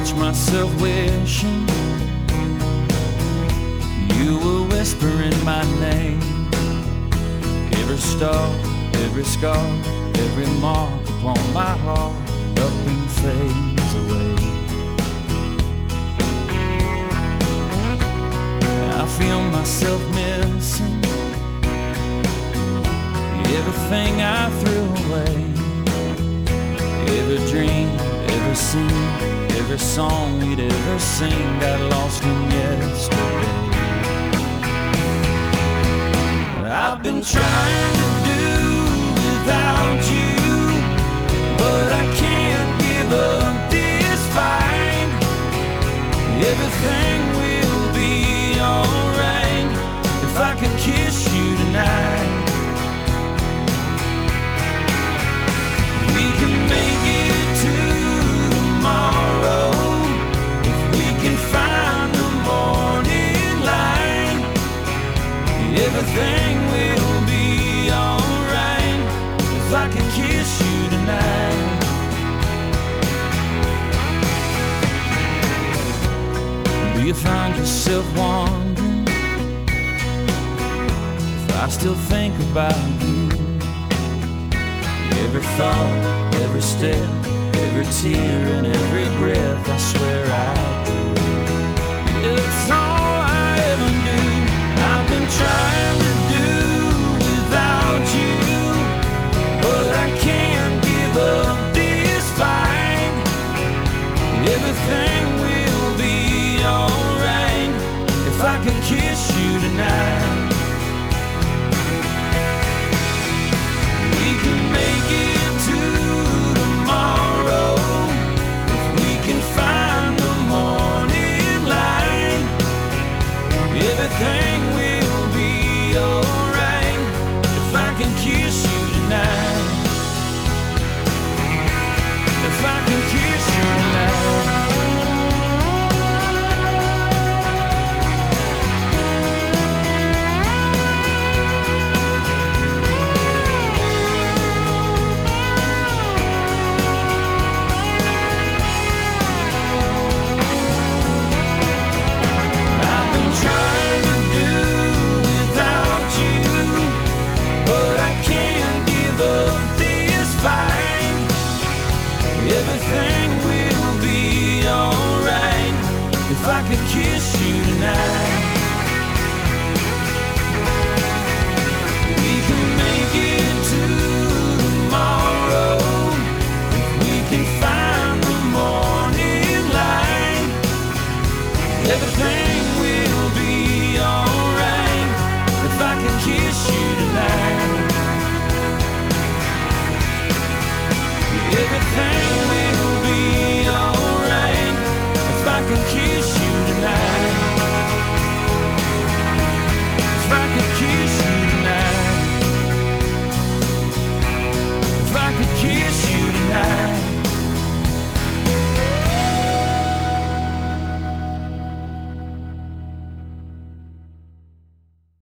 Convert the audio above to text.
catch myself wishing you were whispering my name. Every star, every scar, every mark upon my heart up and fades away. I feel myself missing everything I threw away. Every dream, every scene, every song we'd ever sing got lost in yesterday. I've been trying to do without you, but I can't give up this fight. Everything will be alright if I can kiss you tonight. We can make it to tomorrow if we can find the morning light. Everything will be alright if I can kiss you tonight. Do you find yourself wondering if I still think about you? Every thought, every step, every tear and every breath, I swear I do. It's all I ever knew. I've been trying to do without you, but I can't give up this fight. Everything will be alright if I can kiss you tonight. We can make it to tomorrow if we can find the morning light. Everything